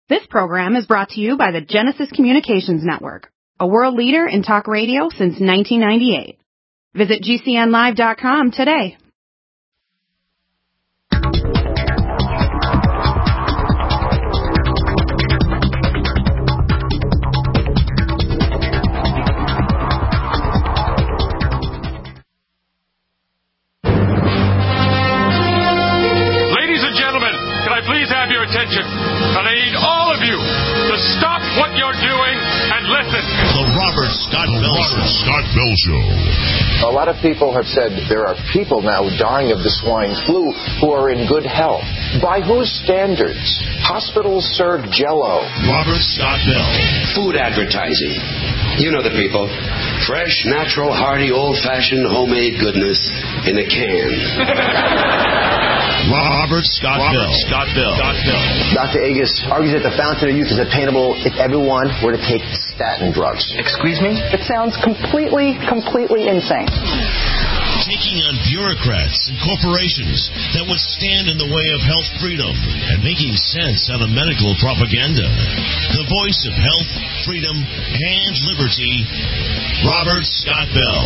This program is brought to you by the Genesis Communications Network, a world leader in talk radio since 1998. Visit GCNlive.com today. Please have your attention. And I need all of you to stop what you're doing and listen. The Robert Scott Bell Show. A lot of people have said there are people now dying of the swine flu who are in good health. By whose standards? Hospitals serve Jell-O. Robert Scott Bell. Food advertising. You know the people. Fresh, natural, hearty, old-fashioned, homemade goodness in a can. Robert Scott Bell. Dr. Agus argues that the fountain of youth is attainable if everyone were to take statin drugs. Excuse me? It sounds completely insane. Taking on bureaucrats and corporations that would stand in the way of health freedom and making sense out of medical propaganda. The voice of health, freedom, and liberty, Robert Scott Bell.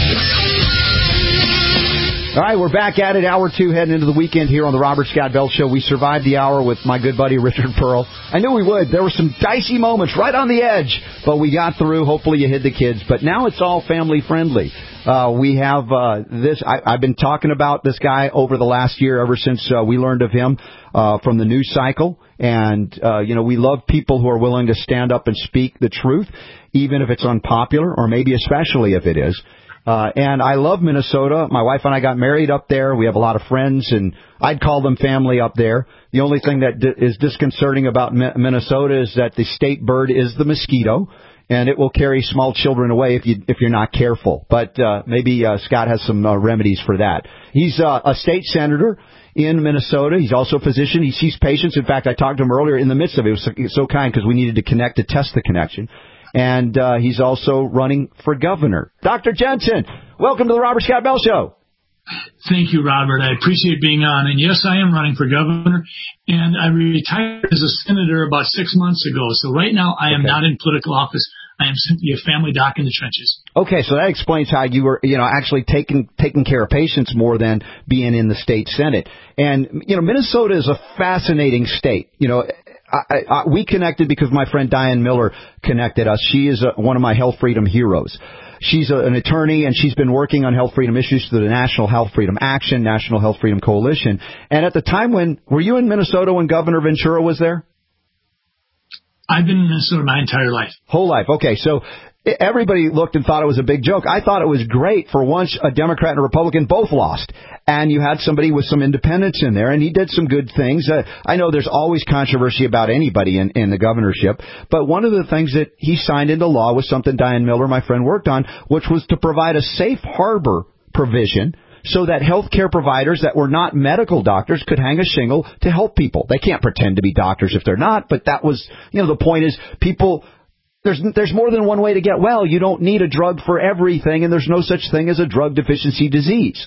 All right, we're back at it, hour two, heading into the weekend here on the Robert Scott Bell Show. We survived the hour with my good buddy Richard Pearl. I knew we would. There were some dicey moments right on the edge, but we got through. Hopefully you hid the kids. But now it's all family-friendly. We have this. I've been talking about this guy over the last year, ever since we learned of him from the news cycle. And, we love people who are willing to stand up and speak the truth, even if it's unpopular, or maybe especially if it is. And I love Minnesota. My wife and I got married up there. We have a lot of friends, and I'd call them family up there. The only thing that is disconcerting about Minnesota is that the state bird is the mosquito, and it will carry small children away if you're not careful. But maybe Scott has some remedies for that. He's a state senator in Minnesota. He's also a physician. He sees patients. In fact, I talked to him earlier in the midst of it. He was so kind because we needed to connect to test the connection. And he's also running for governor. Dr. Jensen, welcome to the Robert Scott Bell Show. Thank you, Robert. I appreciate being on. And yes, I am running for governor. And I retired as a senator about 6 months ago. So right now I am not in political office. I am simply a family doc in the trenches. Okay, so that explains how you were, actually taking care of patients more than being in the state Senate. And, Minnesota is a fascinating state. We connected because my friend Diane Miller connected us. She is one of my health freedom heroes. She's an attorney, and she's been working on health freedom issues through the National Health Freedom Action, National Health Freedom Coalition. And at the time were you in Minnesota when Governor Ventura was there? I've been in Minnesota my entire life. Whole life. Okay, so everybody looked and thought it was a big joke. I thought it was great. For once, a Democrat and a Republican both lost. And you had somebody with some independence in there, and he did some good things. I know there's always controversy about anybody in the governorship, but one of the things that he signed into law was something Diane Miller, my friend, worked on, which was to provide a safe harbor provision so that health care providers that were not medical doctors could hang a shingle to help people. They can't pretend to be doctors if they're not, but that was, the point is people... There's more than one way to get well. You don't need a drug for everything, and there's no such thing as a drug deficiency disease.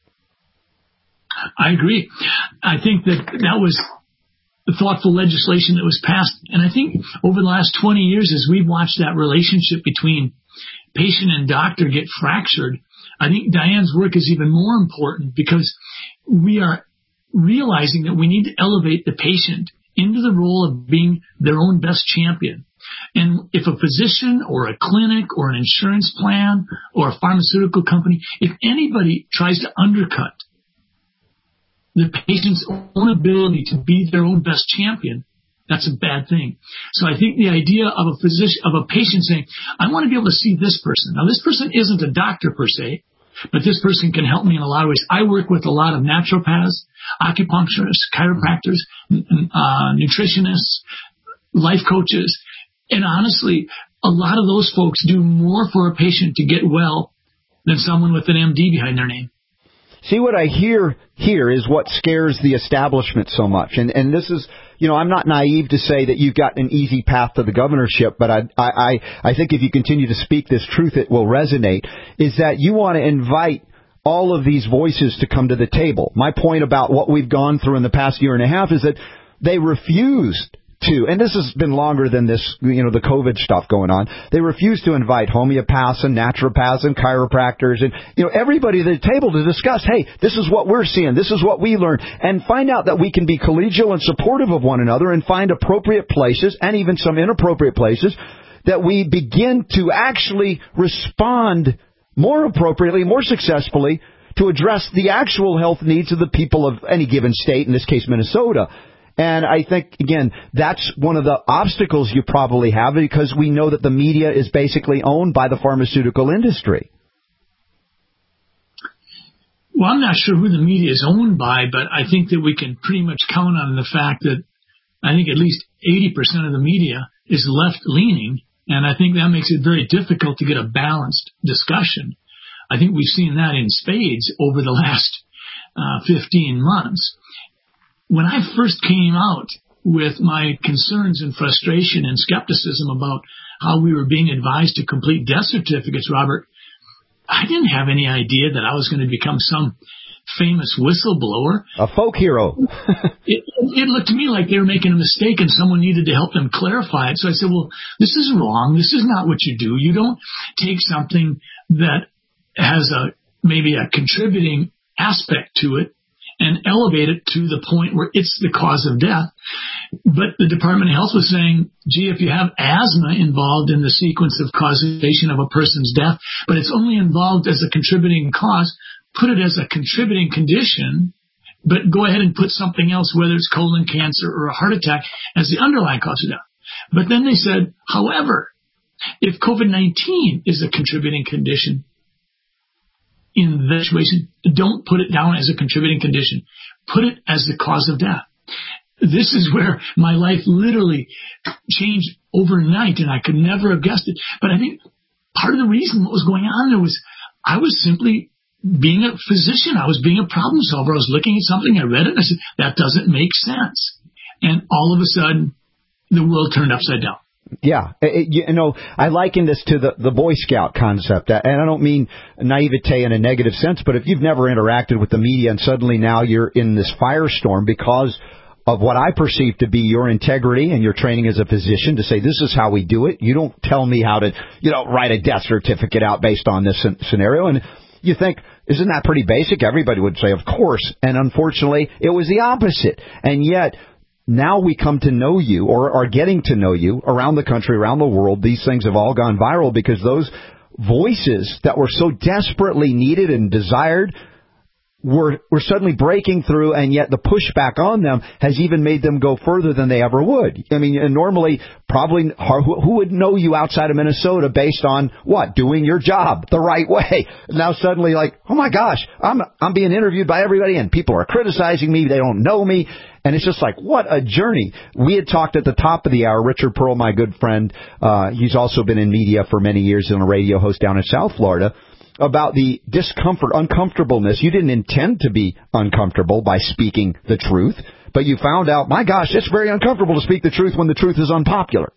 I agree. I think that was the thoughtful legislation that was passed. And I think over the last 20 years, as we've watched that relationship between patient and doctor get fractured, I think Diane's work is even more important because we are realizing that we need to elevate the patient into the role of being their own best champion. And if a physician or a clinic or an insurance plan or a pharmaceutical company, if anybody tries to undercut the patient's own ability to be their own best champion, that's a bad thing. So I think the idea of a patient saying, I want to be able to see this person. Now, this person isn't a doctor per se, but this person can help me in a lot of ways. I work with a lot of naturopaths, acupuncturists, chiropractors, nutritionists, life coaches. And honestly, a lot of those folks do more for a patient to get well than someone with an MD behind their name. See, what I hear here is what scares the establishment so much. And this is, I'm not naive to say that you've got an easy path to the governorship, but I think if you continue to speak this truth, it will resonate, is that you want to invite all of these voices to come to the table. My point about what we've gone through in the past year and a half is that they refused to, and this has been longer than this, the COVID stuff going on, they refuse to invite homeopaths and naturopaths and chiropractors and, everybody to the table to discuss, hey, this is what we're seeing, this is what we learned, and find out that we can be collegial and supportive of one another and find appropriate places and even some inappropriate places that we begin to actually respond more appropriately, more successfully to address the actual health needs of the people of any given state, in this case Minnesota. And I think, again, that's one of the obstacles you probably have, because we know that the media is basically owned by the pharmaceutical industry. Well, I'm not sure who the media is owned by, but I think that we can pretty much count on the fact that I think at least 80% of the media is left-leaning, and I think that makes it very difficult to get a balanced discussion. I think we've seen that in spades over the last 15 months. When I first came out with my concerns and frustration and skepticism about how we were being advised to complete death certificates, Robert, I didn't have any idea that I was going to become some famous whistleblower. A folk hero. It looked to me like they were making a mistake and someone needed to help them clarify it. So I said, well, this is wrong. This is not what you do. You don't take something that has maybe a contributing aspect to it and elevate it to the point where it's the cause of death. But the Department of Health was saying, gee, if you have asthma involved in the sequence of causation of a person's death, but it's only involved as a contributing cause, put it as a contributing condition, but go ahead and put something else, whether it's colon cancer or a heart attack, as the underlying cause of death. But then they said, however, if COVID-19 is a contributing condition, in that situation, don't put it down as a contributing condition. Put it as the cause of death. This is where my life literally changed overnight, and I could never have guessed it. But I think part of the reason what was going on there was I was simply being a physician. I was being a problem solver. I was looking at something, I read it, and I said, that doesn't make sense. And all of a sudden, the world turned upside down. Yeah. I liken this to the Boy Scout concept. And I don't mean naivete in a negative sense, but if you've never interacted with the media and suddenly now you're in this firestorm because of what I perceive to be your integrity and your training as a physician to say, this is how we do it. You don't tell me how to, write a death certificate out based on this scenario. And you think, isn't that pretty basic? Everybody would say, of course. And unfortunately, it was the opposite. And yet, now we come to know you, or are getting to know you, around the country, around the world. These things have all gone viral because those voices that were so desperately needed and desired were suddenly breaking through, and yet the pushback on them has even made them go further than they ever would. I mean, and normally, probably, who would know you outside of Minnesota based on what? Doing your job the right way. Now suddenly, like, oh my gosh, I'm being interviewed by everybody, and people are criticizing me. They don't know me. And it's just like, what a journey. We had talked at the top of the hour, Richard Pearl, my good friend, he's also been in media for many years and a radio host down in South Florida, about the discomfort, uncomfortableness. You didn't intend to be uncomfortable by speaking the truth, but you found out, my gosh, it's very uncomfortable to speak the truth when the truth is unpopular.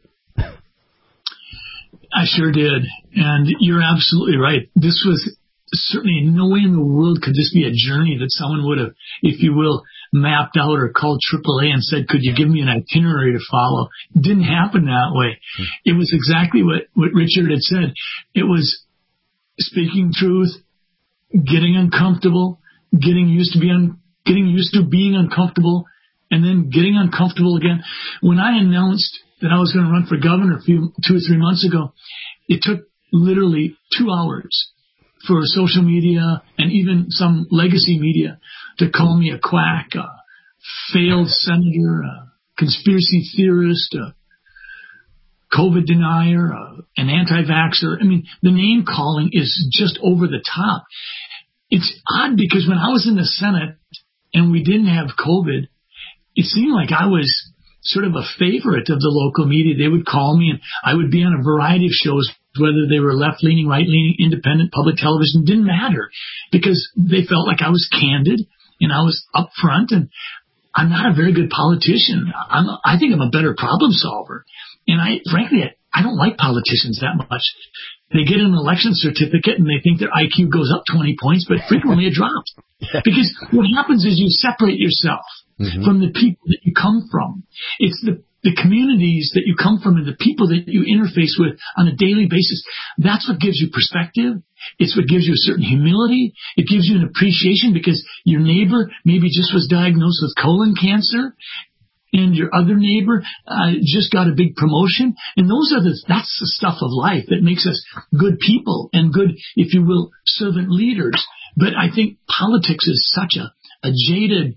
I sure did. And you're absolutely right. This was certainly no way in the world could this be a journey that someone would have, if you will, mapped out or called AAA and said, could you give me an itinerary to follow? It didn't happen that way. It was exactly what Richard had said. It was speaking truth, getting uncomfortable, getting used to being uncomfortable, and then getting uncomfortable again. When I announced that I was going to run for governor 2 or 3 months ago, it took literally 2 hours for social media and even some legacy media to call me a quack, a failed senator, a conspiracy theorist, a COVID denier, an anti-vaxxer. I mean, the name calling is just over the top. It's odd because when I was in the Senate and we didn't have COVID, it seemed like I was sort of a favorite of the local media. They would call me and I would be on a variety of shows, whether they were left-leaning, right-leaning, independent, public television, didn't matter because they felt like I was candid and I was upfront, and I'm not a very good politician. I think I'm a better problem solver. And frankly, I don't like politicians that much. They get an election certificate and they think their IQ goes up 20 points, but frequently it drops. Because what happens is you separate yourself from the people that you come from. It's the the communities that you come from and the people that you interface with on a daily basis, that's what gives you perspective. It's what gives you a certain humility. It gives you an appreciation because your neighbor maybe just was diagnosed with colon cancer, and your other neighbor just got a big promotion. And that's the stuff of life that makes us good people and good, if you will, servant leaders. But I think politics is such a jaded,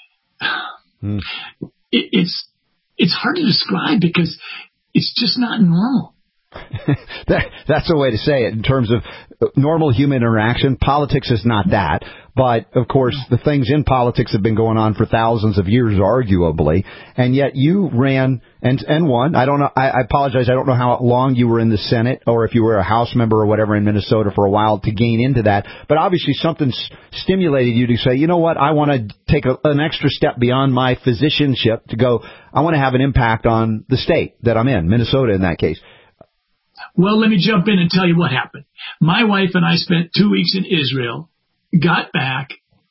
it's hard to describe because it's just not normal. That's a way to say it in terms of normal human interaction. Politics is not that. But, of course, the things in politics have been going on for thousands of years, arguably. And yet you ran and won. I don't know. I apologize. I don't know how long you were in the Senate or if you were a House member or whatever in Minnesota for a while to gain into that. But obviously something stimulated you to say, you know what, I want to take an extra step beyond my physicianship to go, I want to have an impact on the state that I'm in, Minnesota in that case. Well, let me jump in and tell you what happened. My wife and I spent 2 weeks in Israel, got back,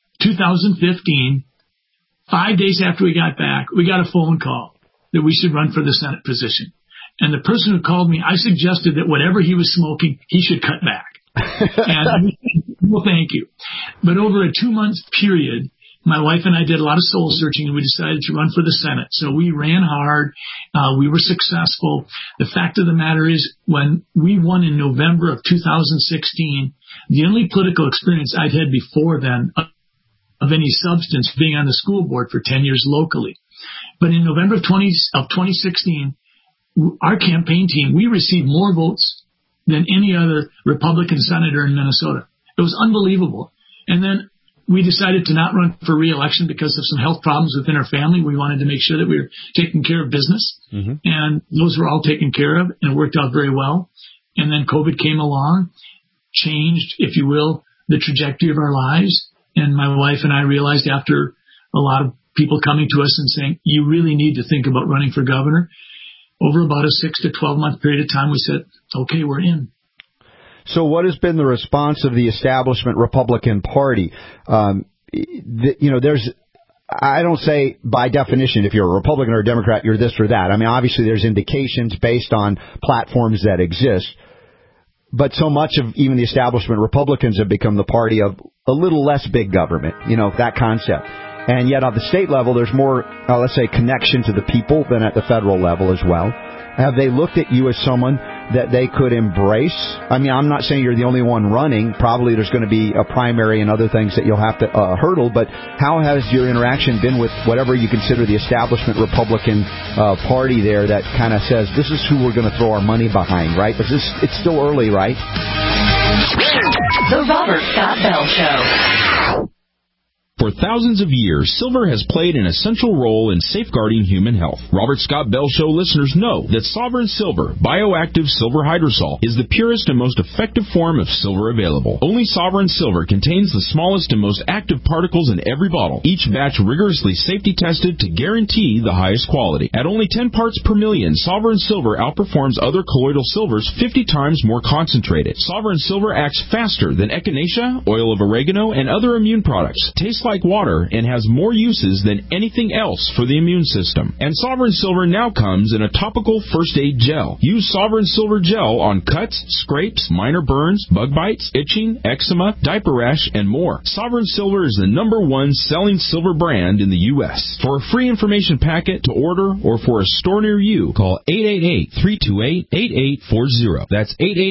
2015. 5 days after we got back, we got a phone call that we should run for the Senate position. And the person who called me, I suggested that whatever he was smoking, he should cut back. And well, thank you. But over a 2-month period, my wife and I did a lot of soul searching, and we decided to run for the Senate. So we ran hard. We were successful. The fact of the matter is, when we won in November of 2016, the only political experience I'd had before then of any substance being on the school board for 10 years locally. But in November of 2016, our campaign team, we received more votes than any other Republican senator in Minnesota. It was unbelievable. And then we decided to not run for re-election because of some health problems within our family. We wanted to make sure that we were taking care of business. Mm-hmm. And those were all taken care of, and it worked out very well. And then COVID came along, changed, if you will, the trajectory of our lives. And my wife and I realized, after a lot of people coming to us and saying, you really need to think about running for governor, over about a 6 to 12 month period of time, we said, okay, we're in. So what has been the response of the establishment Republican Party? There's, I don't say by definition, if you're a Republican or a Democrat, you're this or that. I mean, obviously there's indications based on platforms that exist. But so much of even the establishment Republicans have become the party of a little less big government, that concept. And yet on the state level, there's more, let's say, connection to the people than at the federal level as well. Have they looked at you as someone that they could embrace? I mean, I'm not saying you're the only one running. Probably there's going to be a primary and other things that you'll have to hurdle. But how has your interaction been with whatever you consider the establishment Republican Party there that kind of says, this is who we're going to throw our money behind, right? But it's still early, right? The Robert Scott Bell Show. For thousands of years, silver has played an essential role in safeguarding human health. Robert Scott Bell Show listeners know that Sovereign Silver, bioactive silver hydrosol, is the purest and most effective form of silver available. Only Sovereign Silver contains the smallest and most active particles in every bottle, each batch rigorously safety tested to guarantee the highest quality. At only 10 parts per million, Sovereign Silver outperforms other colloidal silvers 50 times more concentrated. Sovereign Silver acts faster than echinacea, oil of oregano, and other immune products. Tastes like water and has more uses than anything else for the immune system. And Sovereign Silver now comes in a topical first aid gel. Use Sovereign Silver gel on cuts, scrapes, minor burns, bug bites, itching, eczema, diaper rash, and more. Sovereign Silver is the #1 selling silver brand in the U.S. For a free information packet to order or for a store near you, call 888-328-8840. That's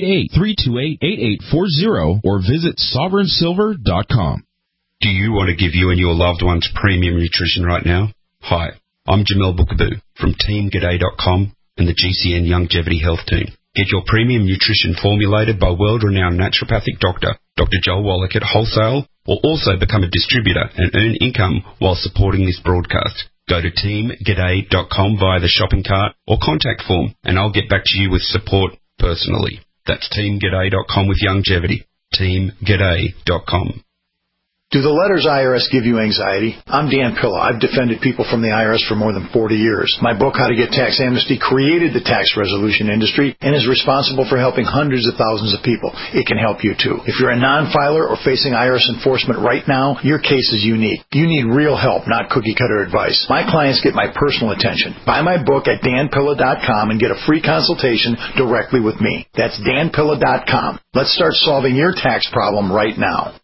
888-328-8840 or visit sovereignsilver.com. Do you want to give you and your loved ones premium nutrition right now? Hi, I'm Jamel Bookaboo from TeamGaday.com and the GCN Longevity Health Team. Get your premium nutrition formulated by world-renowned naturopathic doctor, Dr. Joel Wallach at Wholesale, or also become a distributor and earn income while supporting this broadcast. Go to TeamGaday.com via the shopping cart or contact form, and I'll get back to you with support personally. That's TeamGaday.com with longevity. TeamGaday.com. Do the letters IRS give you anxiety? I'm Dan Pilla. I've defended people from the IRS for more than 40 years. My book, How to Get Tax Amnesty, created the tax resolution industry and is responsible for helping hundreds of thousands of people. It can help you too. If you're a non-filer or facing IRS enforcement right now, your case is unique. You need real help, not cookie-cutter advice. My clients get my personal attention. Buy my book at danpilla.com and get a free consultation directly with me. That's danpilla.com. Let's start solving your tax problem right now.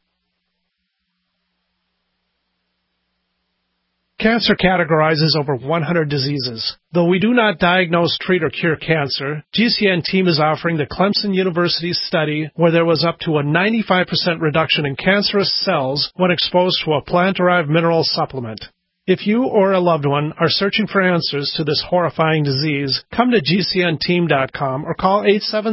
Cancer categorizes over 100 diseases. Though we do not diagnose, treat, or cure cancer, GCN team is offering the Clemson University study where there was up to a 95% reduction in cancerous cells when exposed to a plant-derived mineral supplement. If you or a loved one are searching for answers to this horrifying disease, come to GCNteam.com or call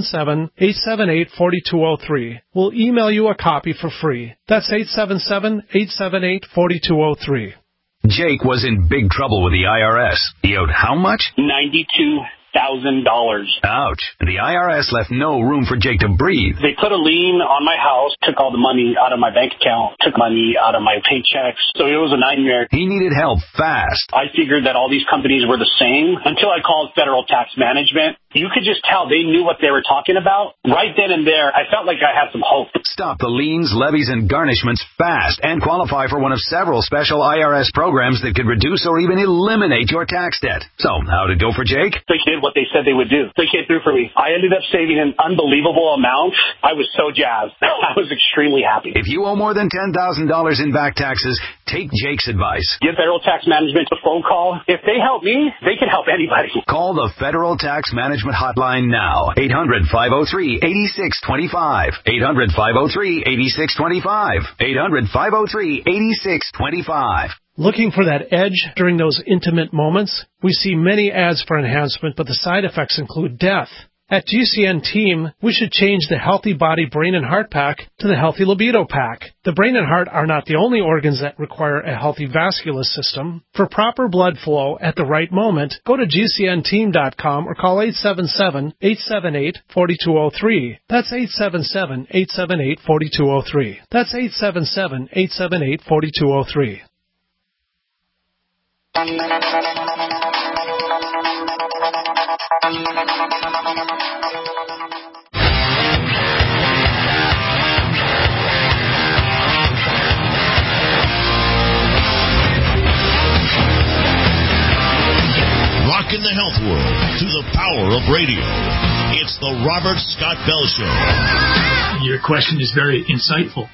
877-878-4203. We'll email you a copy for free. That's 877-878-4203. Jake was in big trouble with the IRS. He owed how much? $92,000. Ouch. The IRS left no room for Jake to breathe. They put a lien on my house, took all the money out of my bank account, took money out of my paychecks. So it was a nightmare. He needed help fast. I figured that all these companies were the same until I called Federal Tax Management. You could just tell they knew what they were talking about. Right then and there, I felt like I had some hope. Stop the liens, levies, and garnishments fast and qualify for one of several special IRS programs that could reduce or even eliminate your tax debt. So, how'd it go for Jake? They did what they said they would do. They came through for me. I ended up saving an unbelievable amount. I was so jazzed. I was extremely happy. If you owe more than $10,000 in back taxes, take Jake's advice. Give Federal Tax Management a phone call. If they help me, they can help anybody. Call the Federal Tax Management hotline now. 800-503-8625. 800-503-8625. 800-503-8625. Looking for that edge during those intimate moments? We see many ads for enhancement, but the side effects include death. At GCN Team, we should change the Healthy Body, Brain, and Heart Pack to the Healthy Libido Pack. The brain and heart are not the only organs that require a healthy vascular system. For proper blood flow at the right moment, go to GCNteam.com or call 877-878-4203. That's 877-878-4203. That's 877-878-4203. Rocking the health world through the power of radio. It's the Robert Scott Bell Show. Your question is very insightful.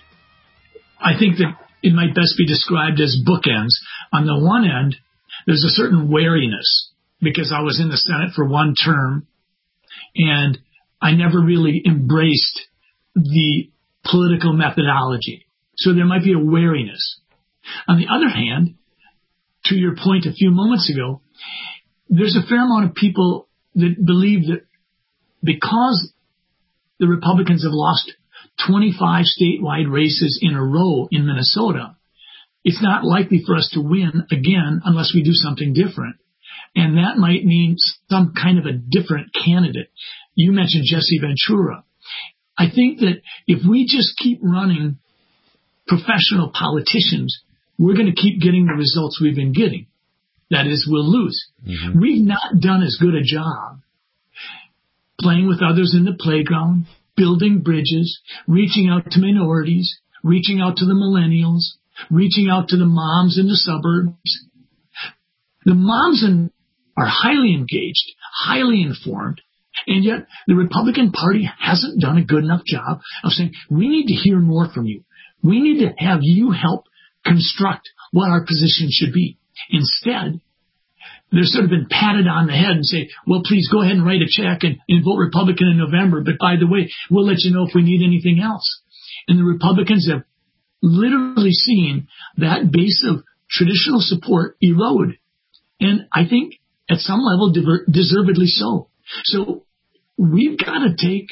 I think that it might best be described as bookends. On the one end, there's a certain wariness because I was in the Senate for one term and I never really embraced the political methodology. So there might be a wariness. On the other hand, to your point a few moments ago, there's a fair amount of people that believe that because the Republicans have lost 25 statewide races in a row in Minnesota, it's not likely for us to win again unless we do something different. And that might mean some kind of a different candidate. You mentioned Jesse Ventura. I think that if we just keep running professional politicians, we're going to keep getting the results we've been getting. That is, we'll lose. Mm-hmm. We've not done as good a job playing with others in the playground, building bridges, reaching out to minorities, reaching out to the millennials, reaching out to the moms in the suburbs. The moms are highly engaged, highly informed, and yet the Republican Party hasn't done a good enough job of saying, we need to hear more from you. We need to have you help construct what our position should be. Instead, they're sort of been patted on the head and say, well, please go ahead and write a check and vote Republican in November. But by the way, we'll let you know if we need anything else. And the Republicans have literally seen that base of traditional support erode. And I think at some level, deservedly so. So we've got to take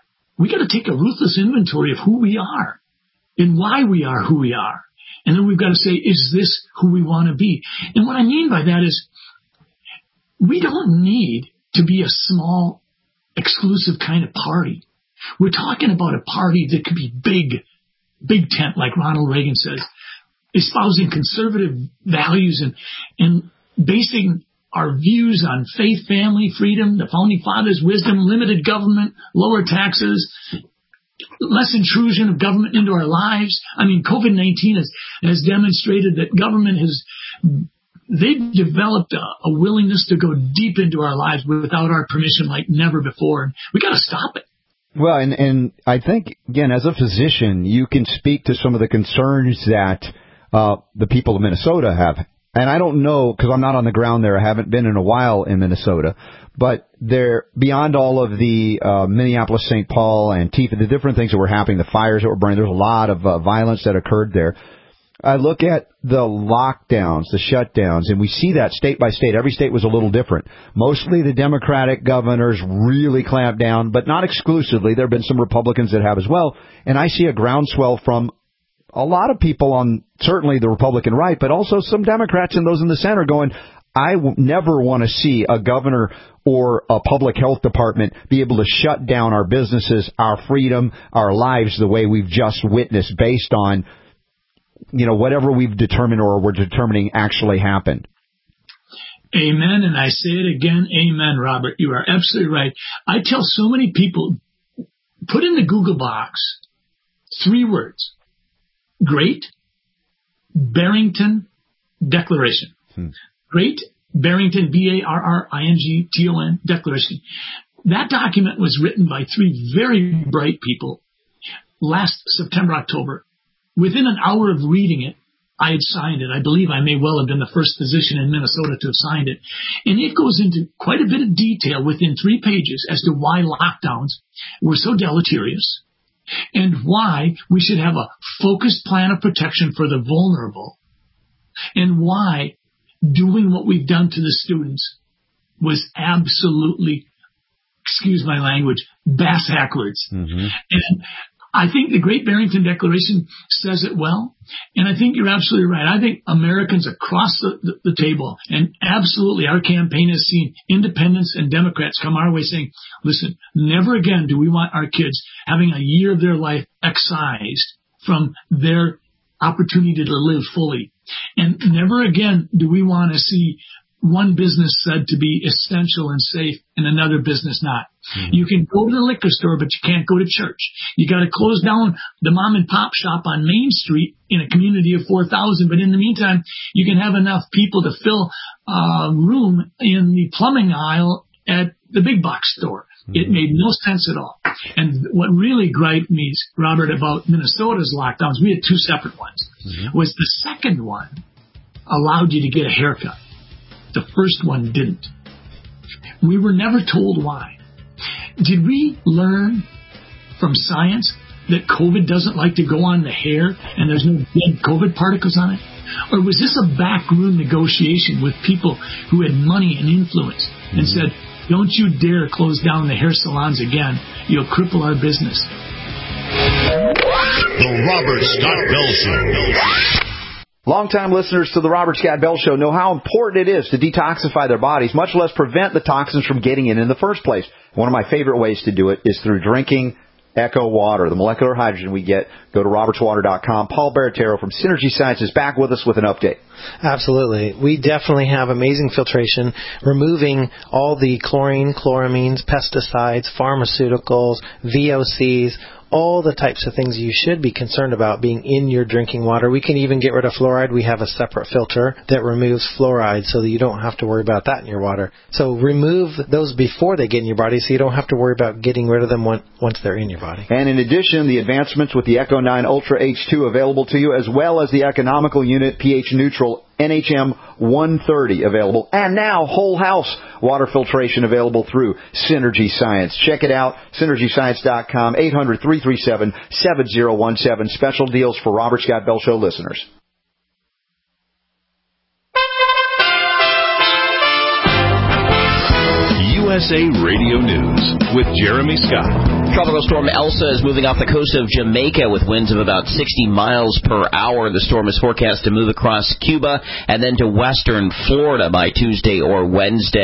a ruthless inventory of who we are and why we are who we are. And then we've got to say, is this who we want to be? And what I mean by that is we don't need to be a small, exclusive kind of party. We're talking about a party that could be big big tent, like Ronald Reagan says, espousing conservative values and basing our views on faith, family, freedom, the Founding Fathers' wisdom, limited government, lower taxes, less intrusion of government into our lives. I mean, COVID-19 has demonstrated that government they've developed a willingness to go deep into our lives without our permission like never before. We got to stop it. Well, and I think, again, as a physician, you can speak to some of the concerns that the people of Minnesota have. And I don't know, because I'm not on the ground there. I haven't been in a while in Minnesota. But they're beyond all of the Minneapolis, St. Paul, Antifa, the different things that were happening, the fires that were burning. There's a lot of violence that occurred there. I look at the lockdowns, the shutdowns, and we see that state by state. Every state was a little different. Mostly the Democratic governors really clamped down, but not exclusively. There have been some Republicans that have as well. And I see a groundswell from a lot of people on certainly the Republican right, but also some Democrats and those in the center going, I never want to see a governor or a public health department be able to shut down our businesses, our freedom, our lives the way we've just witnessed based on, whatever we've determined or we're determining actually happened. Amen. And I say it again. Amen, Robert. You are absolutely right. I tell so many people, put in the Google box 3 words. Great Barrington Declaration. Great Barrington, Barrington Declaration. That document was written by 3 very bright people last September, October. Within an hour of reading it, I had signed it. I believe I may well have been the first physician in Minnesota to have signed it. And it goes into quite a bit of detail within 3 pages as to why lockdowns were so deleterious, and why we should have a focused plan of protection for the vulnerable, and why doing what we've done to the students was absolutely, excuse my language, bass-backwards. And I think the Great Barrington Declaration says it well, and I think you're absolutely right. I think Americans across the table, and absolutely our campaign has seen independents and Democrats come our way saying, listen, never again do we want our kids having a year of their life excised from their opportunity to live fully. And never again do we want to see one business said to be essential and safe and another business not. You can go to the liquor store, but you can't go to church. You got to close down the mom and pop shop on Main Street in a community of 4,000. But in the meantime, you can have enough people to fill a room in the plumbing aisle at the big box store. It made no sense at all. And what really griped me, Robert, about Minnesota's lockdowns, we had 2 separate ones, was the second one allowed you to get a haircut. The first one didn't. We were never told why. Did we learn from science that COVID doesn't like to go on the hair and there's no dead COVID particles on it? Or was this a backroom negotiation with people who had money and influence and said, don't you dare close down the hair salons again. You'll cripple our business. The Robert Scott Bell Show. Longtime listeners to the Robert Scott Bell Show know how important it is to detoxify their bodies, much less prevent the toxins from getting in the first place. One of my favorite ways to do it is through drinking Echo Water, the molecular hydrogen we get. Go to robertswater.com. Paul Baratero from Synergy Science is back with us with an update. Absolutely. We definitely have amazing filtration, removing all the chlorine, chloramines, pesticides, pharmaceuticals, VOCs, all the types of things you should be concerned about being in your drinking water. We can even get rid of fluoride. We have a separate filter that removes fluoride so that you don't have to worry about that in your water. So remove those before they get in your body so you don't have to worry about getting rid of them once they're in your body. And in addition, the advancements with the Echo 9 Ultra H2 available to you, as well as the economical unit pH neutral NHM 130 available, and now whole house water filtration available through Synergy Science. Check it out, synergyscience.com, 800-337-7017. Special deals for Robert Scott Bell Show listeners. USA Radio News with Jeremy Scott. Tropical storm Elsa is moving off the coast of Jamaica with winds of about 60 miles per hour. The storm is forecast to move across Cuba and then to western Florida by Tuesday or Wednesday.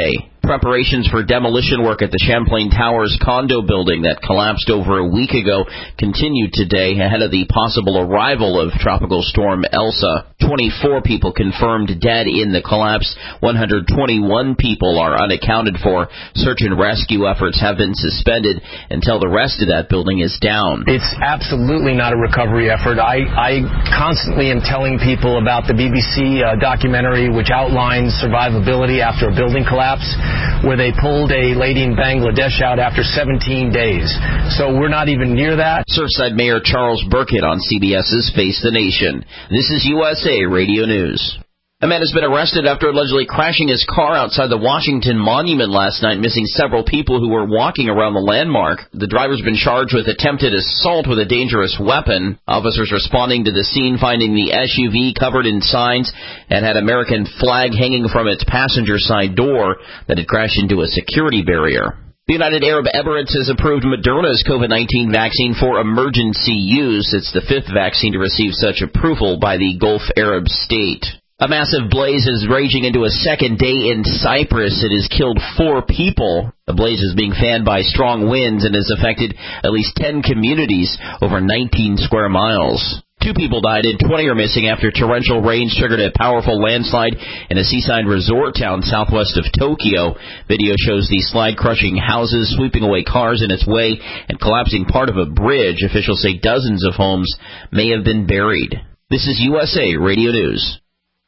Preparations for demolition work at the Champlain Towers condo building that collapsed over a week ago continued today ahead of the possible arrival of Tropical Storm Elsa. 24 people confirmed dead in the collapse. 121 people are unaccounted for. Search and rescue efforts have been suspended until the rest of that building is down. It's absolutely not a recovery effort. I constantly am telling people about the BBC documentary which outlines survivability after a building collapse, where they pulled a lady in Bangladesh out after 17 days. So we're not even near that. Surfside Mayor Charles Burkett on CBS's Face the Nation. This is USA Radio News. A man has been arrested after allegedly crashing his car outside the Washington Monument last night, missing several people who were walking around the landmark. The driver's been charged with attempted assault with a dangerous weapon. Officers responding to the scene finding the SUV covered in signs and had American flag hanging from its passenger side door that had crashed into a security barrier. The United Arab Emirates has approved Moderna's COVID-19 vaccine for emergency use. It's the 5th vaccine to receive such approval by the Gulf Arab state. A massive blaze is raging into a second day in Cyprus. It has killed 4 people. The blaze is being fanned by strong winds and has affected at least 10 communities over 19 square miles. 2 people died and 20 are missing after torrential rains triggered a powerful landslide in a seaside resort town southwest of Tokyo. Video shows the slide crushing houses, sweeping away cars in its way, and collapsing part of a bridge. Officials say dozens of homes may have been buried. This is USA Radio News.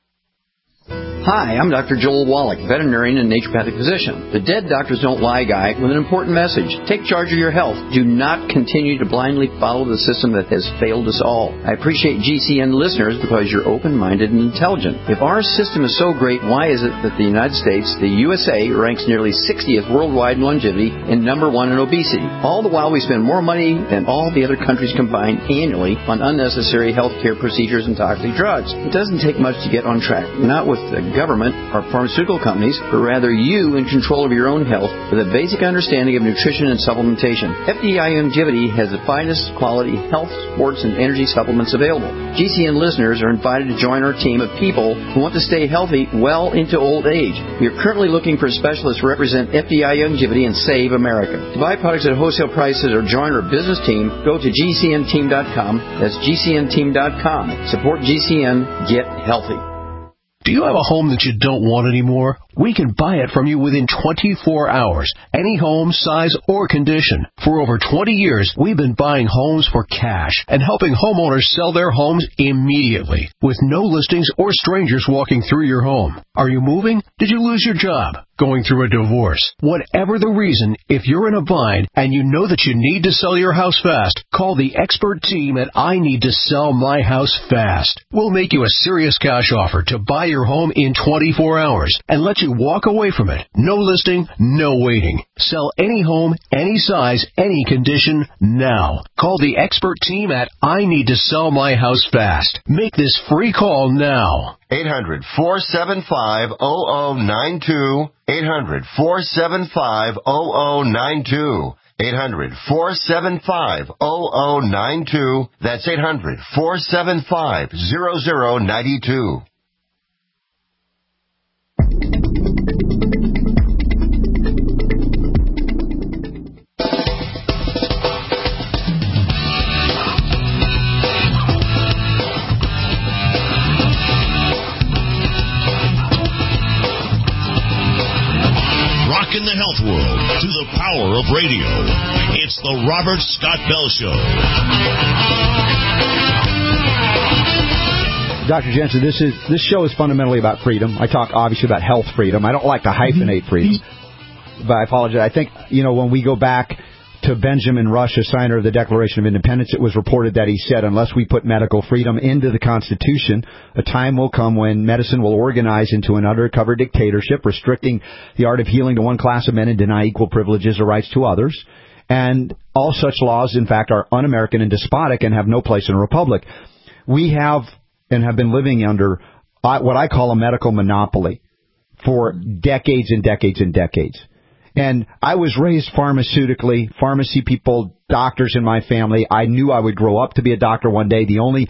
Hi, I'm Dr. Joel Wallach, veterinarian and naturopathic physician. The Dead Doctors Don't Lie guy with an important message. Take charge of your health. Do not continue to blindly follow the system that has failed us all. I appreciate GCN listeners because you're open-minded and intelligent. If our system is so great, why is it that the United States, the USA, ranks nearly 60th worldwide in longevity and number 1 in obesity? All the while we spend more money than all the other countries combined annually on unnecessary healthcare procedures and toxic drugs. It doesn't take much to get on track. Not with the government or pharmaceutical companies, but rather you in control of your own health with a basic understanding of nutrition and supplementation. FDI Longevity has the finest quality health, sports, and energy supplements available. GCN listeners are invited to join our team of people who want to stay healthy well into old age. We are currently looking for specialists to represent FDI Longevity and Save America. To buy products at wholesale prices or join our business team, go to GCNteam.com. That's GCNteam.com. Support GCN. Get healthy. Do you have a home that you don't want anymore? We can buy it from you within 24 hours. Any home, size, or condition. For over 20 years, we've been buying homes for cash and helping homeowners sell their homes immediately with no listings or strangers walking through your home. Are you moving? Did you lose your job? Going through a divorce? Whatever the reason, if you're in a bind and you know that you need to sell your house fast, call the expert team at I Need to Sell My House Fast. We'll make you a serious cash offer to buy your home in 24 hours and let you walk away from it. No listing, no waiting. Sell any home, any size, any condition, now. Call the expert team at I Need to Sell My House Fast. Make this free call now. 800-475-0092. 800-475-0092. 800-475-0092. That's 800-475-0092. In the health world through the power of radio. It's the Robert Scott Bell Show. Dr. Jensen, this show is fundamentally about freedom. I talk obviously about health freedom. I don't like to hyphenate freedom, but I apologize. I think, when we go back to Benjamin Rush, a signer of the Declaration of Independence, it was reported that he said, unless we put medical freedom into the Constitution, a time will come when medicine will organize into an undercover dictatorship, restricting the art of healing to one class of men and deny equal privileges or rights to others. And all such laws, in fact, are un-American and despotic and have no place in a republic. We have and have been living under what I call a medical monopoly for decades and decades and decades. And I was raised pharmaceutically, pharmacy people, doctors in my family. I knew I would grow up to be a doctor one day. The only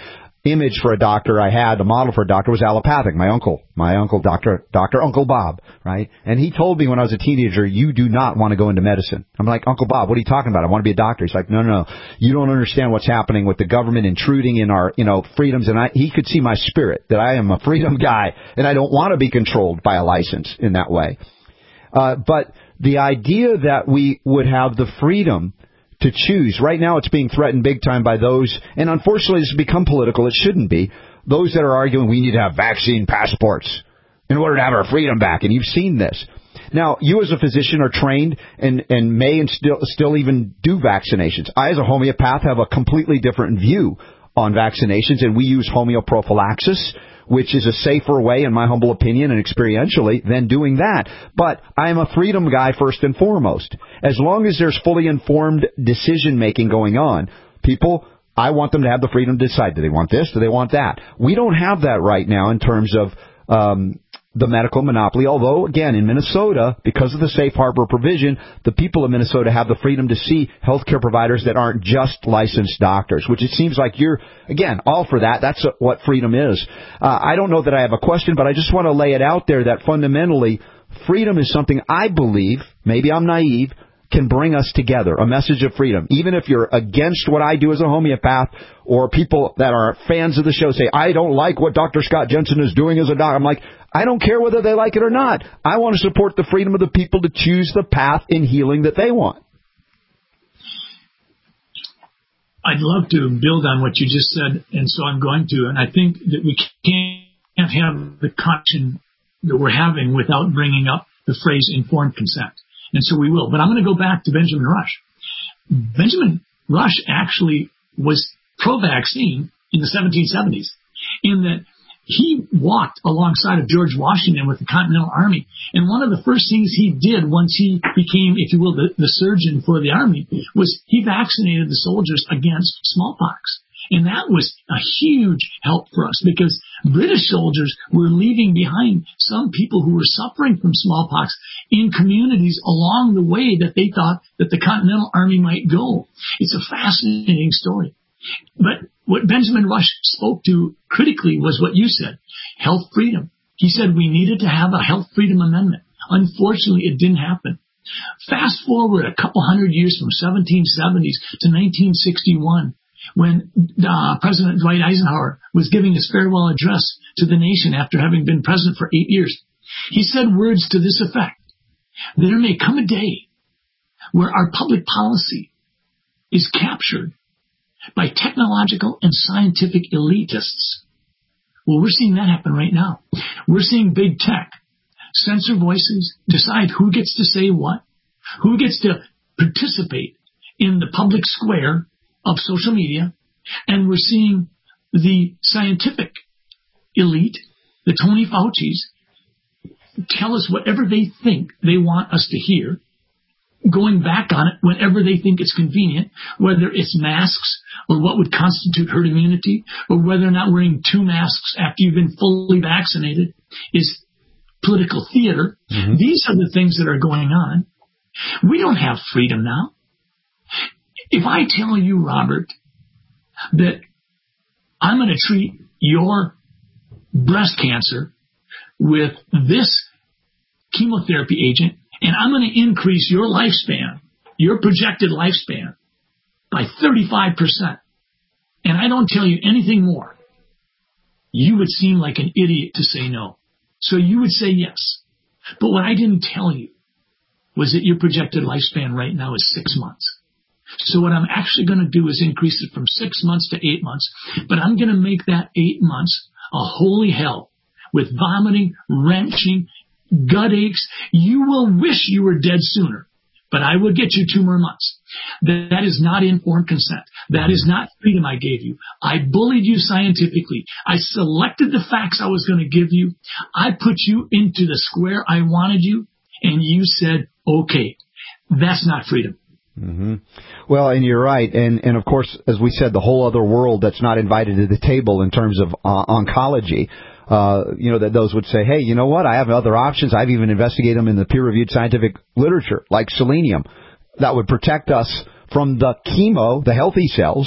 image for a doctor I had, a model for a doctor, was allopathic. My uncle, Dr. Uncle Bob, right? And he told me when I was a teenager, you do not want to go into medicine. I'm like, Uncle Bob, what are you talking about? I want to be a doctor. He's like, no. You don't understand what's happening with the government intruding in our, freedoms. And he could see my spirit, that I am a freedom guy, and I don't want to be controlled by a license in that way. But the idea that we would have the freedom to choose. Right now it's being threatened big time by those, and unfortunately this has become political, it shouldn't be, those that are arguing we need to have vaccine passports in order to have our freedom back, and you've seen this. Now, you as a physician are trained and may and still even do vaccinations. I as a homeopath have a completely different view on vaccinations, and we use homeoprophylaxis, which is a safer way, in my humble opinion and experientially, than doing that. But I am a freedom guy first and foremost. As long as there's fully informed decision-making going on, people, I want them to have the freedom to decide, do they want this, do they want that? We don't have that right now in terms of the medical monopoly, although, again, in Minnesota, because of the safe harbor provision, the people of Minnesota have the freedom to see healthcare providers that aren't just licensed doctors, which it seems like you're, again, all for that. That's what freedom is. I don't know that I have a question, but I just want to lay it out there that fundamentally, freedom is something I believe, maybe I'm naive, can bring us together, a message of freedom. Even if you're against what I do as a homeopath, or people that are fans of the show say, I don't like what Dr. Scott Jensen is doing as a doctor. I'm like, I don't care whether they like it or not. I want to support the freedom of the people to choose the path in healing that they want. I'd love to build on what you just said, and so I'm going to. And I think that we can't have the conversation that we're having without bringing up the phrase informed consent. And so we will. But I'm going to go back to Benjamin Rush. Benjamin Rush actually was pro-vaccine in the 1770s, in that he walked alongside of George Washington with the Continental Army. And one of the first things he did once he became, if you will, the surgeon for the Army, was he vaccinated the soldiers against smallpox. And that was a huge help for us, because British soldiers were leaving behind some people who were suffering from smallpox in communities along the way that they thought that the Continental Army might go. It's a fascinating story. But what Benjamin Rush spoke to critically was what you said, health freedom. He said we needed to have a health freedom amendment. Unfortunately, it didn't happen. Fast forward a couple hundred years from 1770s to 1961, when President Dwight Eisenhower was giving his farewell address to the nation after having been president for 8 years. He said words to this effect: there may come a day where our public policy is captured by technological and scientific elitists. Well, we're seeing that happen right now. We're seeing big tech censor voices, decide who gets to say what, who gets to participate in the public square of social media, and we're seeing the scientific elite, the Tony Fauci's, tell us whatever they think they want us to hear, going back on it whenever they think it's convenient, whether it's masks or what would constitute herd immunity, or whether or not wearing 2 masks after you've been fully vaccinated is political theater. Mm-hmm. These are the things that are going on. We don't have freedom now. If I tell you, Robert, that I'm going to treat your breast cancer with this chemotherapy agent, and I'm going to increase your lifespan, your projected lifespan, by 35%, and I don't tell you anything more, you would seem like an idiot to say no. So you would say yes. But what I didn't tell you was that your projected lifespan right now is 6 months. So what I'm actually going to do is increase it from 6 months to 8 months, but I'm going to make that 8 months a holy hell with vomiting, wrenching, gut aches. You will wish you were dead sooner, but I will get you 2 more months. That is not informed consent. That is not freedom I gave you. I bullied you scientifically. I selected the facts I was going to give you. I put you into the square I wanted you, and you said, okay. That's not freedom. Mm-hmm. Well, and you're right. And of course, as we said, the whole other world that's not invited to the table in terms of oncology, that those would say, hey, you know what? I have other options. I've even investigated them in the peer-reviewed scientific literature, like selenium, that would protect us from the chemo, the healthy cells,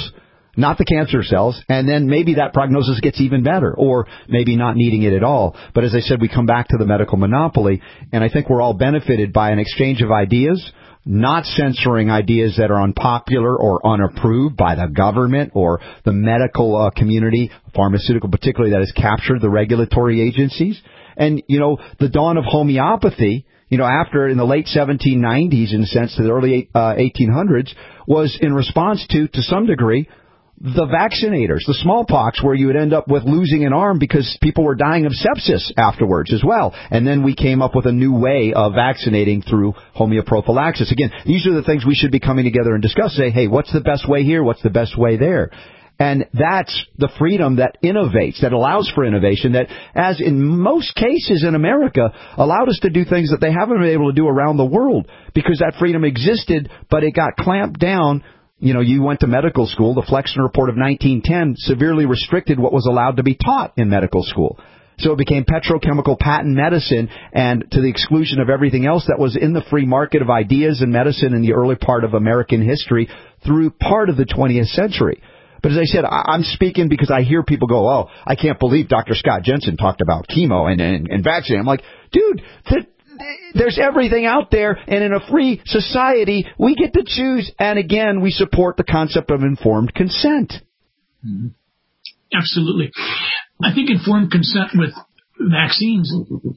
not the cancer cells, and then maybe that prognosis gets even better, or maybe not needing it at all. But as I said, we come back to the medical monopoly, and I think we're all benefited by an exchange of ideas, not censoring ideas that are unpopular or unapproved by the government or the medical community, pharmaceutical particularly, that has captured the regulatory agencies. And, the dawn of homeopathy, after in the late 1790s, in a sense, to the early 1800s, was in response to some degree, the vaccinators, the smallpox, where you would end up with losing an arm because people were dying of sepsis afterwards as well. And then we came up with a new way of vaccinating through homeoprophylaxis. Again, these are the things we should be coming together and discuss. Say, hey, what's the best way here? What's the best way there? And that's the freedom that innovates, that allows for innovation, that, as in most cases in America, allowed us to do things that they haven't been able to do around the world, because that freedom existed, but it got clamped down. You went to medical school. The Flexner Report of 1910 severely restricted what was allowed to be taught in medical school. So it became petrochemical patent medicine, and to the exclusion of everything else that was in the free market of ideas and medicine in the early part of American history through part of the 20th century. But as I said, I'm speaking because I hear people go, oh, I can't believe Dr. Scott Jensen talked about chemo and vaccine. I'm like, dude, there's everything out there, and in a free society, we get to choose. And again, we support the concept of informed consent. Mm-hmm. Absolutely. I think informed consent with vaccines,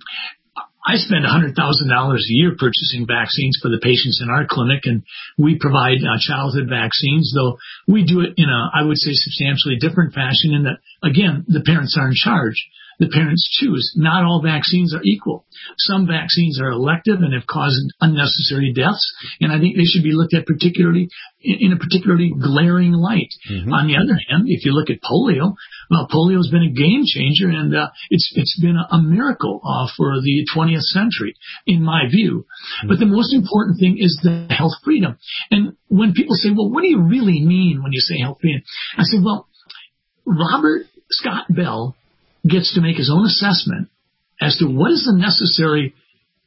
I spend $100,000 a year purchasing vaccines for the patients in our clinic, and we provide childhood vaccines, though we do it in I would say, substantially different fashion in that, again, the parents are in charge. The parents choose. Not all vaccines are equal. Some vaccines are elective and have caused unnecessary deaths, and I think they should be looked at in a particularly glaring light. Mm-hmm. On the other hand, if you look at polio, polio has been a game changer, and it's been a miracle for the 20th century, in my view. Mm-hmm. But the most important thing is the health freedom. And when people say, well, what do you really mean when you say health freedom? I say, well, Robert Scott Bell gets to make his own assessment as to what is the necessary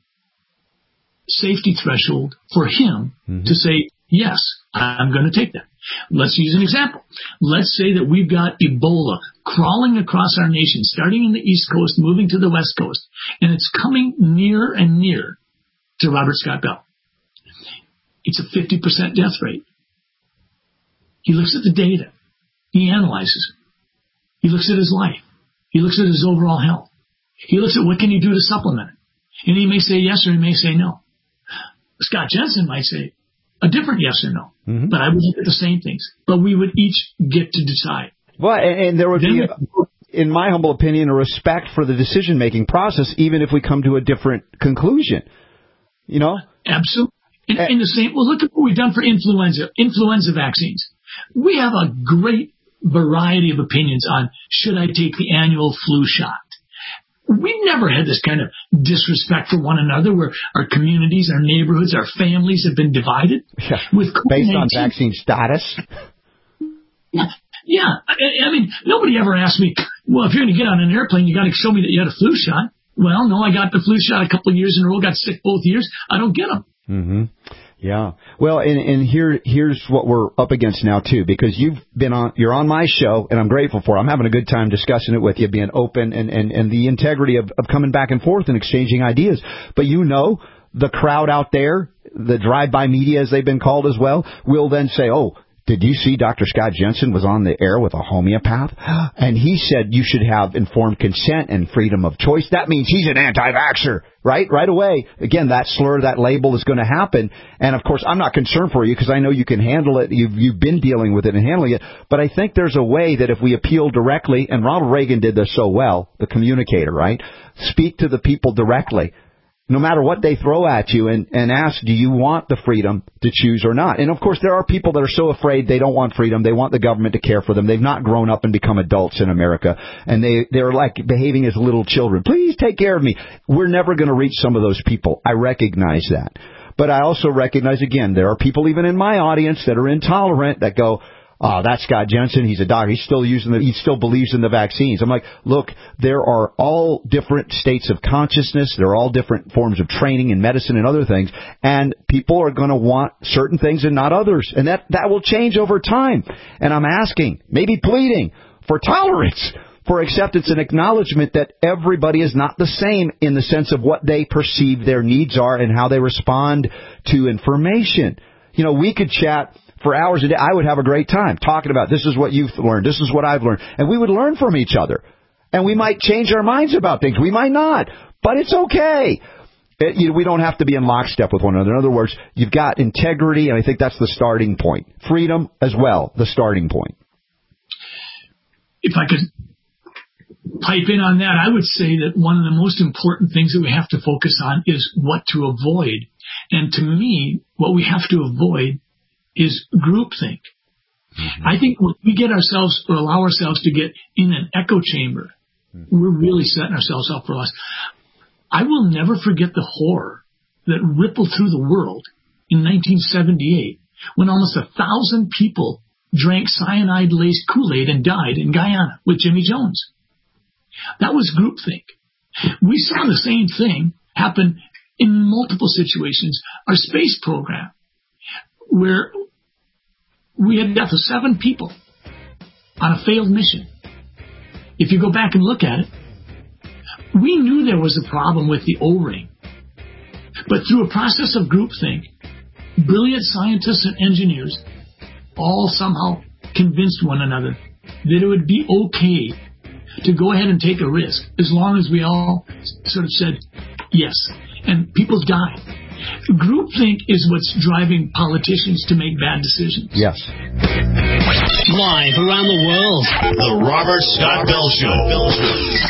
safety threshold for him to say, yes, I'm going to take that. Let's use an example. Let's say that we've got Ebola crawling across our nation, starting in the East Coast, moving to the West Coast, and it's coming nearer and nearer to Robert Scott Bell. It's a 50% death rate. He looks at the data. He analyzes it. He looks at his life. He looks at his overall health. He looks at what can he do to supplement it. And he may say yes or he may say no. Scott Jensen might say a different yes or no. Mm-hmm. But I would look at the same things. But we would each get to decide. Well, and there would be, in my humble opinion, a respect for the decision-making process, even if we come to a different conclusion. Absolutely. And the same, look at what we've done for influenza vaccines. We have a great variety of opinions on should I take the annual flu shot. We've never had this kind of disrespect for one another where our communities, our neighborhoods, our families have been divided. Yeah. With based on vaccine status? Yeah. I mean, nobody ever asked me, well, if you're going to get on an airplane, you got to show me that you had a flu shot. Well, no, I got the flu shot a couple of years in a row, got sick both years. I don't get them. Mm-hmm. Yeah. Well, and here's what we're up against now, too, because you're on my show, and I'm grateful for it. I'm having a good time discussing it with you, being open and the integrity of coming back and forth and exchanging ideas. But the crowd out there, the drive-by media, as they've been called as well, will then say, oh, did you see Dr. Scott Jensen was on the air with a homeopath? And he said you should have informed consent and freedom of choice. That means he's an anti-vaxxer, right? Right away. Again, that slur, that label is going to happen. And, of course, I'm not concerned for you because I know you can handle it. You've been dealing with it and handling it. But I think there's a way that if we appeal directly, and Ronald Reagan did this so well, the communicator, right? Speak to the people directly. No matter what they throw at you, and ask, do you want the freedom to choose or not? And, of course, there are people that are so afraid they don't want freedom. They want the government to care for them. They've not grown up and become adults in America. And they're like behaving as little children. Please take care of me. We're never going to reach some of those people. I recognize that. But I also recognize, again, there are people even in my audience that are intolerant that go, That's Scott Jensen. He's a doctor. He still believes in the vaccines. I'm like, look, there are all different states of consciousness. There are all different forms of training in medicine and other things. And people are going to want certain things and not others. And that will change over time. And I'm asking, maybe pleading for tolerance, for acceptance and acknowledgement that everybody is not the same in the sense of what they perceive their needs are and how they respond to information. You know, we could chat for hours a day. I would have a great time talking about this is what you've learned, this is what I've learned. And we would learn from each other. And we might change our minds about things. We might not. But it's okay. We don't have to be in lockstep with one another. In other words, you've got integrity, and I think that's the starting point. Freedom as well, the starting point. If I could pipe in on that, I would say that one of the most important things that we have to focus on is what to avoid. And to me, what we have to avoid is groupthink. I think when we get ourselves or allow ourselves to get in an echo chamber, we're really setting ourselves up for loss. I will never forget the horror that rippled through the world in 1978 when almost 1,000 people drank cyanide-laced Kool-Aid and died in Guyana with Jimmy Jones. That was groupthink. We saw the same thing happen in multiple situations. Our space program, where we had death of 7 people on a failed mission. If you go back and look at it, we knew there was a problem with the O-ring. But through a process of groupthink, brilliant scientists and engineers all somehow convinced one another that it would be okay to go ahead and take a risk as long as we all sort of said yes. And people died. Groupthink is what's driving politicians to make bad decisions. Yes. Live around the world. The Robert Scott Bell Show.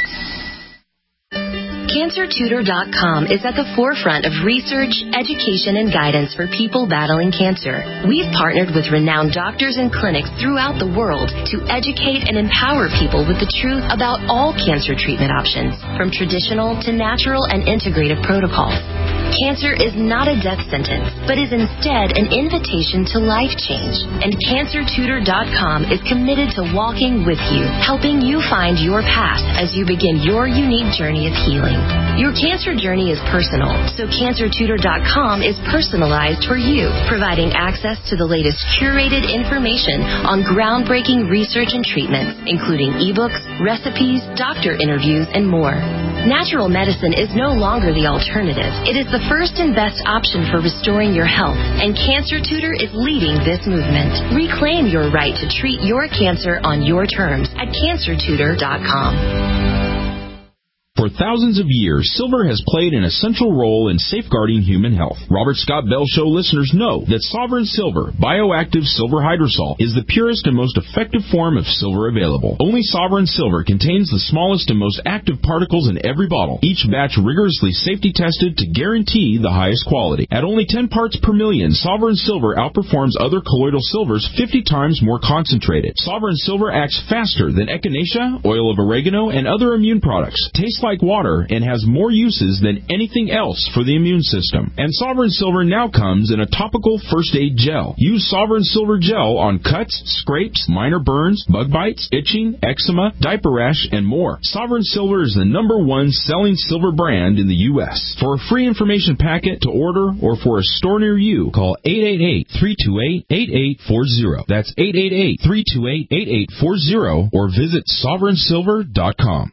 CancerTutor.com is at the forefront of research, education, and guidance for people battling cancer. We've partnered with renowned doctors and clinics throughout the world to educate and empower people with the truth about all cancer treatment options, from traditional to natural and integrative protocols. Cancer is not a death sentence, but is instead an invitation to life change. And CancerTutor.com is committed to walking with you, helping you find your path as you begin your unique journey of healing. Your cancer journey is personal, so CancerTutor.com is personalized for you, providing access to the latest curated information on groundbreaking research and treatments, including ebooks, recipes, doctor interviews, and more. Natural medicine is no longer the alternative. It is the first and best option for restoring your health, and Cancer Tutor is leading this movement. Reclaim your right to treat your cancer on your terms at CancerTutor.com. For thousands of years, silver has played an essential role in safeguarding human health. Robert Scott Bell Show listeners know that Sovereign Silver, bioactive silver hydrosol, is the purest and most effective form of silver available. Only Sovereign Silver contains the smallest and most active particles in every bottle, each batch rigorously safety tested to guarantee the highest quality. At only 10 parts per million, Sovereign Silver outperforms other colloidal silvers 50 times more concentrated. Sovereign Silver acts faster than echinacea, oil of oregano, and other immune products. Tastes like water and has more uses than anything else for the immune system. And Sovereign Silver now comes in a topical first aid gel. Use Sovereign Silver gel on cuts, scrapes, minor burns, bug bites, itching, eczema, diaper rash, and more. Sovereign Silver is the #1 selling silver brand in the U.S. For a free information packet to order or for a store near you, call 888-328-8840. That's 888-328-8840 or visit SovereignSilver.com.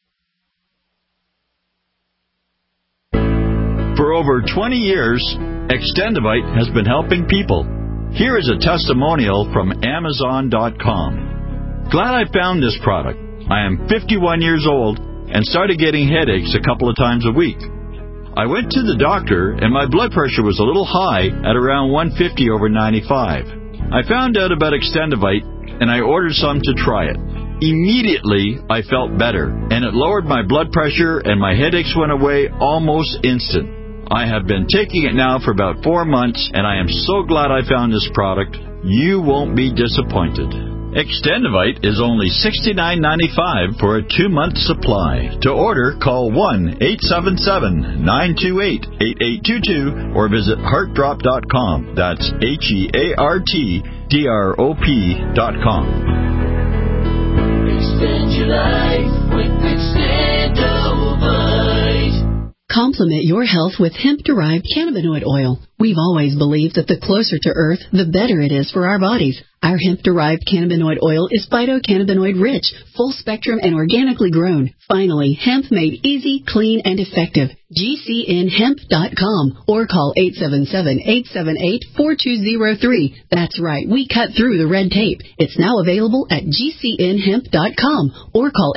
For over 20 years, Extendivite has been helping people. Here is a testimonial from Amazon.com. Glad I found this product. I am 51 years old and started getting headaches a couple of times a week. I went to the doctor and my blood pressure was a little high at around 150 over 95. I found out about Extendivite and I ordered some to try it. Immediately, I felt better, and it lowered my blood pressure and my headaches went away almost instant. I have been taking it now for about 4 months, and I am so glad I found this product. You won't be disappointed. Extendivite is only $69.95 for a 2-month supply. To order, call 1-877-928-8822 or visit heartdrop.com. That's HEARTDROP.com. TROP.com. Extend your life with Extendovite. Complement your health with hemp-derived cannabinoid oil. We've always believed that the closer to Earth, the better it is for our bodies. Our hemp-derived cannabinoid oil is phytocannabinoid-rich, full-spectrum, and organically grown. Finally, hemp made easy, clean, and effective. GCNhemp.com or call 877-878-4203. That's right, we cut through the red tape. It's now available at GCNhemp.com or call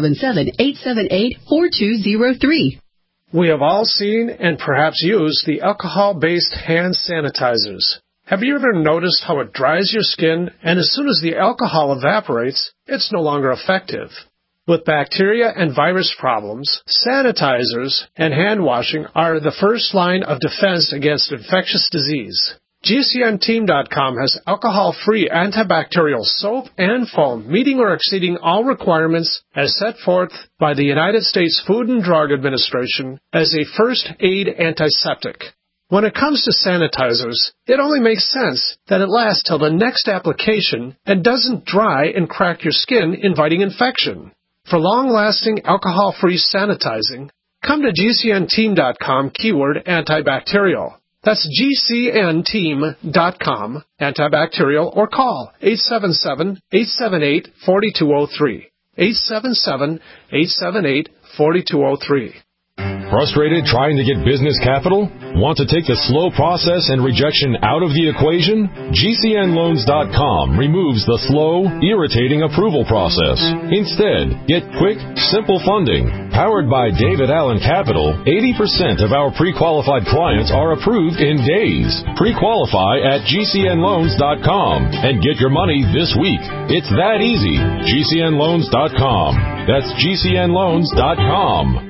877-878-4203. We have all seen and perhaps used the alcohol-based hand sanitizers. Have you ever noticed how it dries your skin, and as soon as the alcohol evaporates, it's no longer effective? With bacteria and virus problems, sanitizers and hand washing are the first line of defense against infectious disease. GCNteam.com has alcohol-free antibacterial soap and foam meeting or exceeding all requirements as set forth by the United States Food and Drug Administration as a first aid antiseptic. When it comes to sanitizers, it only makes sense that it lasts till the next application and doesn't dry and crack your skin, inviting infection. For long-lasting alcohol-free sanitizing, come to GCNteam.com keyword antibacterial. That's GCNteam.com, antibacterial, or call 877-878-4203. 877-878-4203. Frustrated trying to get business capital? Want to take the slow process and rejection out of the equation? GCNloans.com removes the slow, irritating approval process. Instead, get quick, simple funding. Powered by David Allen Capital, 80% of our pre-qualified clients are approved in days. Pre-qualify at GCNloans.com and get your money this week. It's that easy. GCNloans.com. That's GCNloans.com.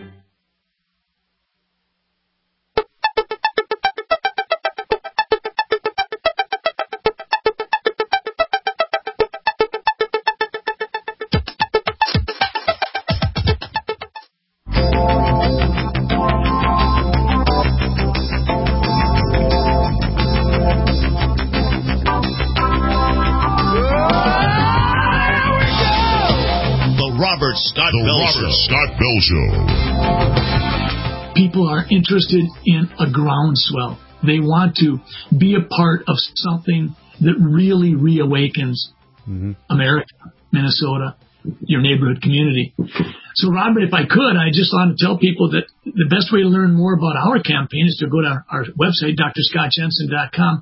Scott Bell Show. People are interested in a groundswell. They want to be a part of something that really reawakens America, Minnesota, your neighborhood community. So, Robert, if I could, I just want to tell people that the best way to learn more about our campaign is to go to our website, drscottjensen.com,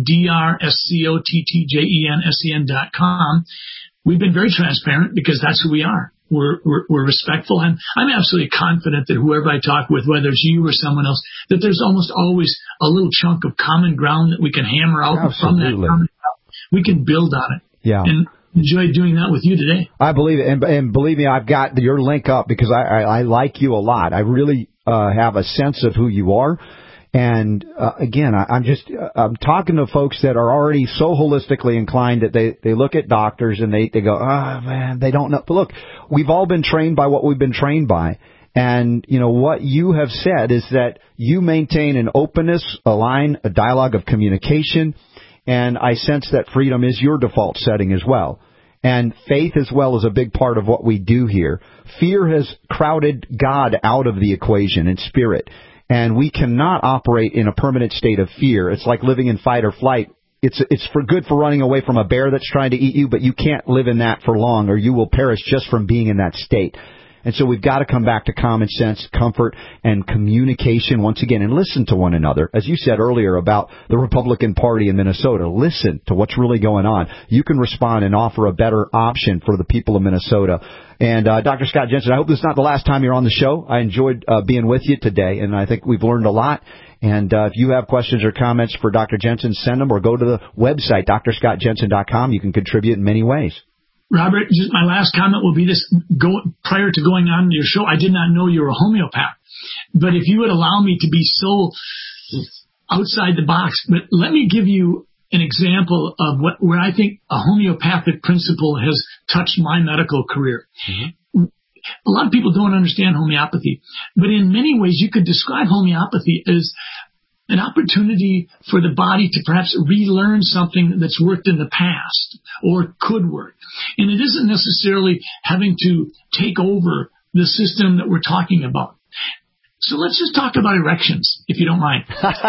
DrScottjensen.com. We've been very transparent because that's who we are. We're respectful. I'm absolutely confident that whoever I talk with, whether it's you or someone else, that there's almost always a little chunk of common ground that we can hammer out. Absolutely. From that common ground, we can build on it. Yeah. And enjoy doing that with you today. I believe it. And believe me, I've got your link up because I like you a lot. I really have a sense of who you are. And again, I'm talking to folks that are already so holistically inclined that they look at doctors and they go, oh man, they don't know. But look, we've all been trained by what we've been trained by. And, you know, what you have said is that you maintain an openness, a dialogue of communication. And I sense that freedom is your default setting as well. And faith as well is a big part of what we do here. Fear has crowded God out of the equation in spirit. And we cannot operate in a permanent state of fear. It's like living in fight or flight. It's good for running away from a bear that's trying to eat you, but you can't live in that for long or you will perish just from being in that state. And so we've got to come back to common sense, comfort, and communication once again, and listen to one another. As you said earlier about the Republican Party in Minnesota, listen to what's really going on. You can respond and offer a better option for the people of Minnesota. And Dr. Scott Jensen, I hope this is not the last time you're on the show. I enjoyed being with you today, and I think we've learned a lot. And if you have questions or comments for Dr. Jensen, send them or go to the website, drscottjensen.com. You can contribute in many ways. Robert, just my last comment will be this. Prior to going on your show, I did not know you were a homeopath. But if you would allow me to be so outside the box, but let me give you an example of where I think a homeopathic principle has touched my medical career. Mm-hmm. A lot of people don't understand homeopathy, but in many ways you could describe homeopathy as an opportunity for the body to perhaps relearn something that's worked in the past or could work. And it isn't necessarily having to take over the system that we're talking about. So let's just talk about erections, if you don't mind.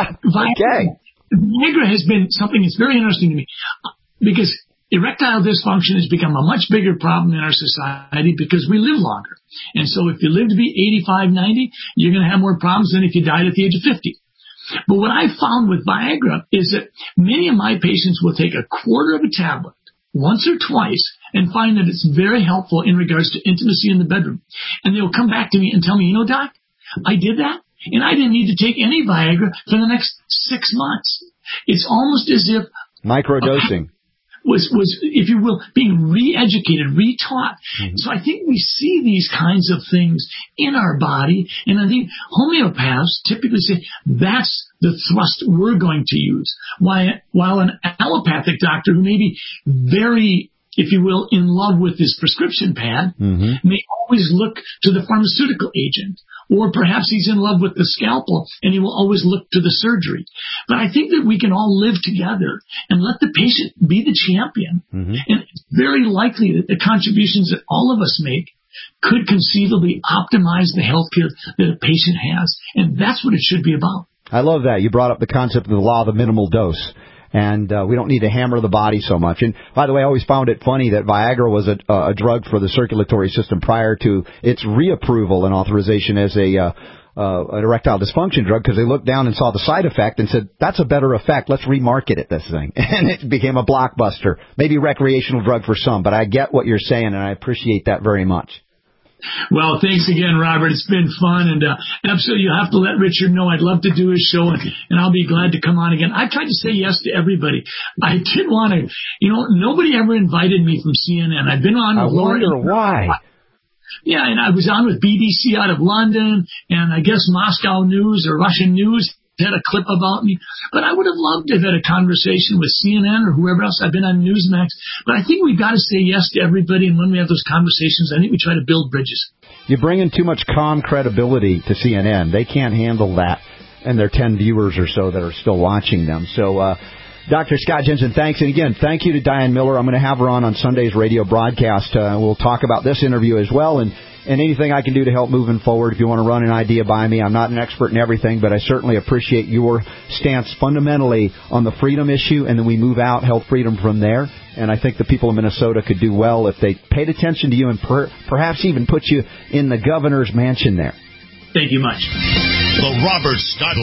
Okay. Viagra has been something that's very interesting to me because erectile dysfunction has become a much bigger problem in our society because we live longer. And so if you live to be 85, 90, you're going to have more problems than if you died at the age of 50. But what I found with Viagra is that many of my patients will take a quarter of a tablet once or twice and find that it's very helpful in regards to intimacy in the bedroom. And they'll come back to me and tell me, Doc, I did that, and I didn't need to take any Viagra for the next 6 months. It's almost as if microdosing was, if you will, being re-educated, retaught. Mm-hmm. So I think we see these kinds of things in our body, and I think homeopaths typically say that's the thrust we're going to use. While an allopathic doctor who may be very, if you will, in love with his prescription pad, may always look to the pharmaceutical agent. Or perhaps he's in love with the scalpel and he will always look to the surgery. But I think that we can all live together and let the patient be the champion. And it's very likely that the contributions that all of us make could conceivably optimize the health care that a patient has. And that's what it should be about. I love that. You brought up the concept of the law of the minimal dose. And we don't need to hammer the body so much. And by the way, I always found it funny that Viagra was a drug for the circulatory system prior to its reapproval and authorization as an erectile dysfunction drug, because they looked down and saw the side effect and said, that's a better effect. Let's remarket it, this thing. And it became a blockbuster. Maybe recreational drug for some, but I get what you're saying, and I appreciate that very much. Well, thanks again, Robert. It's been fun, and absolutely, you have to let Richard know. I'd love to do his show, and I'll be glad to come on again. I tried to say yes to everybody. I did want to, nobody ever invited me from CNN. I've been on. I wonder why. Yeah, and I was on with BBC out of London, and I guess Moscow News or Russian News had a clip about me, but I would have loved to have had a conversation with CNN or whoever else. I've been on Newsmax, but I think we've got to say yes to everybody, and when we have those conversations, I think we try to build bridges. You bring in too much calm credibility to CNN. They can't handle that, and their 10 viewers or so that are still watching them. So, Dr. Scott Jensen, thanks. And again, thank you to Diane Miller. I'm going to have her on Sunday's radio broadcast. We'll talk about this interview as well, and anything I can do to help moving forward. If you want to run an idea by me, I'm not an expert in everything, but I certainly appreciate your stance fundamentally on the freedom issue, and then we move out health freedom from there. And I think the people of Minnesota could do well if they paid attention to you and perhaps even put you in the governor's mansion there. Thank you much. The Robert Scott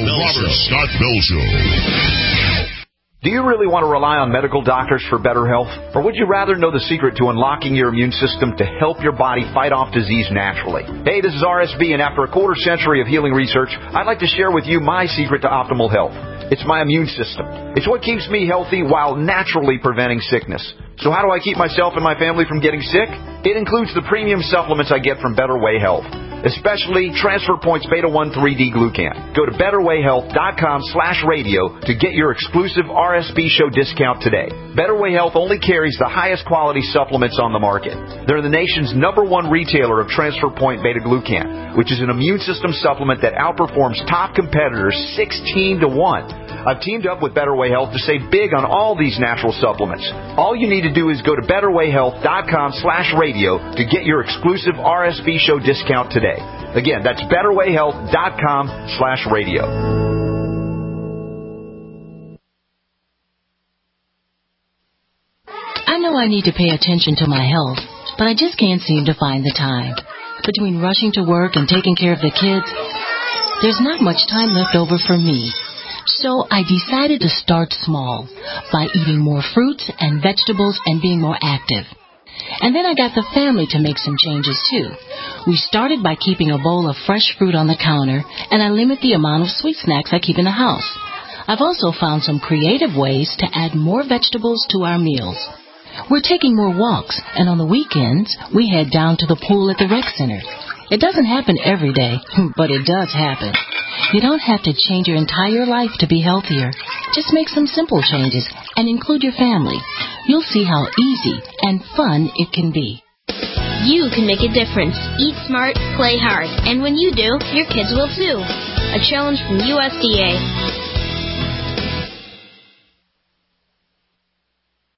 Bell Show. Do you really want to rely on medical doctors for better health? Or would you rather know the secret to unlocking your immune system to help your body fight off disease naturally? Hey, this is RSB, and after a quarter century of healing research, I'd like to share with you my secret to optimal health. It's my immune system. It's what keeps me healthy while naturally preventing sickness. So how do I keep myself and my family from getting sick? It includes the premium supplements I get from Better Way Health, especially Transfer Points Beta 1 3D Glucan. Go to betterwayhealth.com/radio to get your exclusive RSB show discount today. Better Way Health only carries the highest quality supplements on the market. They're the nation's #1 retailer of Transfer Point Beta Glucan, which is an immune system supplement that outperforms top competitors 16 to 1. I've teamed up with Better Way Health to save big on all these natural supplements. All you need to do is go to betterwayhealth.com/radio to get your exclusive RSB show discount today. Again, that's betterwayhealth.com/radio. I know I need to pay attention to my health, but I just can't seem to find the time. Between rushing to work and taking care of the kids, there's not much time left over for me. So I decided to start small by eating more fruits and vegetables and being more active. And then I got the family to make some changes too. We started by keeping a bowl of fresh fruit on the counter, and I limit the amount of sweet snacks I keep in the house. I've also found some creative ways to add more vegetables to our meals. We're taking more walks, and on the weekends, we head down to the pool at the rec center. It doesn't happen every day, but it does happen. You don't have to change your entire life to be healthier. Just make some simple changes and include your family. You'll see how easy and fun it can be. You can make a difference. Eat smart, play hard. And when you do, your kids will too. A challenge from USDA.